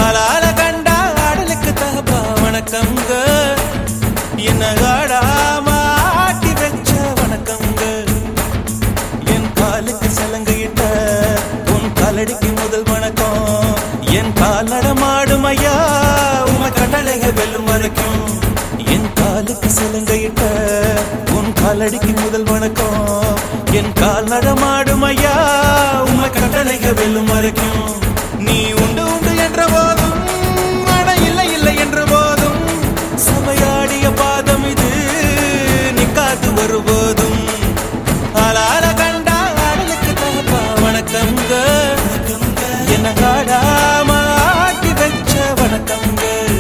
ஆளால கண்டா ஆடலுக்கு தகப்பா வணக்கங்க. என்ன ஆடாம ஆட்டி வச்ச வணக்கங்க. என் காலுக்கு சலங்கையிட்ட உன் காலடிக்கு முதல் வணக்கம். என் கால் நடமாடும் ஐயா உமை கட்டளைக வெல்லும் வரைக்கும். என் காலுக்கு சலங்கையிட்ட உன் காலடிக்கு முதல் வணக்கம். என் கால் நடமாடும் ஐயா உமை கட்டளைக வெல்லும் வரைக்கும். நீ உண்டு உண்டு என்ற போதும் ஆனா இல்லை இல்லை என்ற போதும் சபையாடிய பாதம் இது நிக்காது வருபோதும். ஆளால கண்டா ஆடலுக்கு தகப்பா வணக்கங்க. என்ன காடாம ஆட்டி வச்ச வணக்கங்க.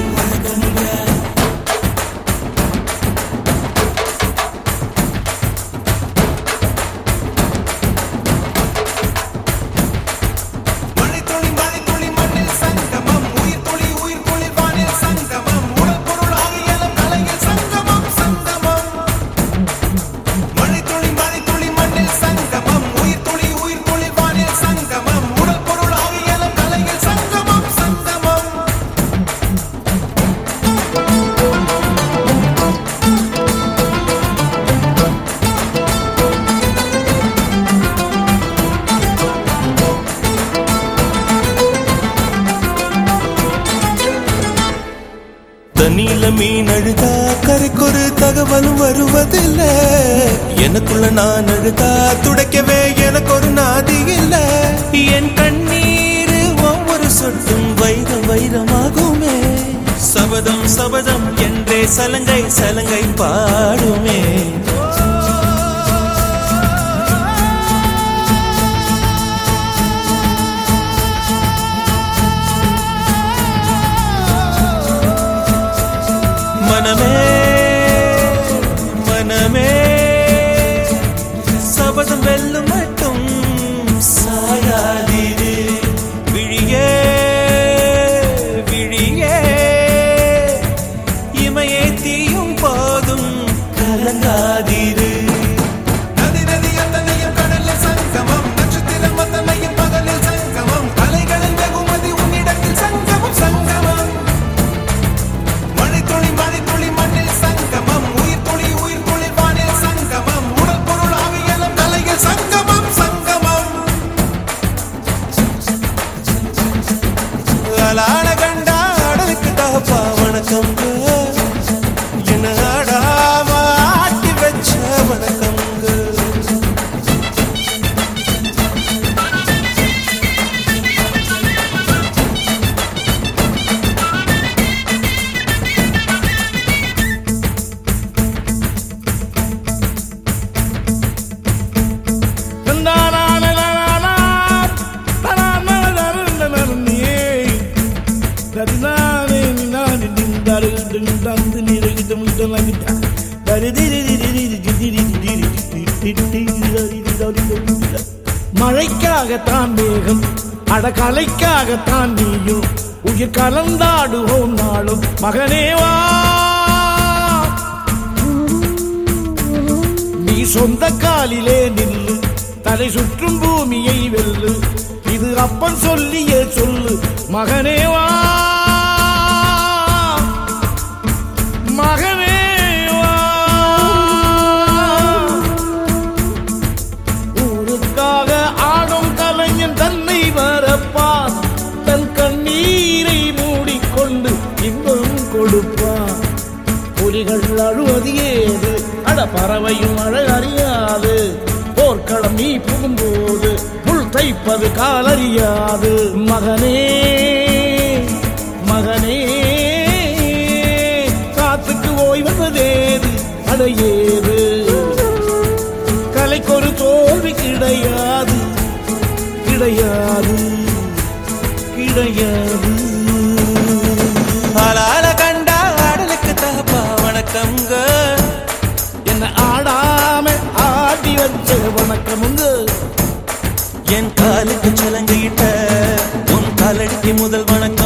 தண்ணியில மீன் அழுதா கரைக்கொரு தகவலும் வருவதில்ல. எனக்குள்ள நான் அழுதா துடைக்கவே எனக்கு ஒரு நாதி இல்ல. என் கண்ணீர் ஒவ்வொரு சொட்டும் வைரம் வைரமாகுமே. சபதம் சபதம் என்றே சலங்கை சலங்கை பாடுமே. மனமே மனமே சபதம் வெல்லும் மட்டும் சாயாதீரு. விழியே விழியே இமையே தீயும் போதும் கலங்காதீரு. நதி நதி அத்தனையும் கடலில் சங்கமம். நட்சத்திரம் அத்தனையும் பகலில் சங்கமம். அலைகளில் வெகுமதி உன்னிடத்தில் சங்கமம் சங்கமம். ஆளால கண்டா ஆடலுக்கு தகப்பா வணக்கங்க. என்ன ஆடாம ஆட்டி வச்ச வணக்கங்க. மழைக்காகத்தான் மேகம் அடகலைக்காகத்தான் நீயும் உயிர் கலந்தாடுவோம் நாளும் மகனேவா. நீ சொந்த காலிலே நில்லு தலை சுற்றும் பூமியை வெல்லு. இது அப்பன் சொல்லியே சொல்லு மகனேவா மகனேவா. ஊருக்காக ஆடும் கலைஞன் தன்னை வரப்பான். தன் கண்ணீரை மூடிக்கொண்டு இன்பம் கொடுப்பான். புலிகள் அழுவது ஏது அட பறவையும் அழ அறியாது. போர்க்களம் நீ புகும்போது முள் தைப்பது காலறியாது. மகனே மகனே காத்துக்கு ஓய்வதேது அடையேது. கலைக்கொரு தோல்வி கிடையாது கிடையாது கிடையாது. ஆளால கண்டா ஆடலுக்கு தகப்பா வணக்கங்க. என்ன ஆடாம ஆடி வச்ச வணக்கமுங்க. என் காலுக்கு சலங்கையிட்ட உன் காலடிக்கு முதல் வணக்கம்.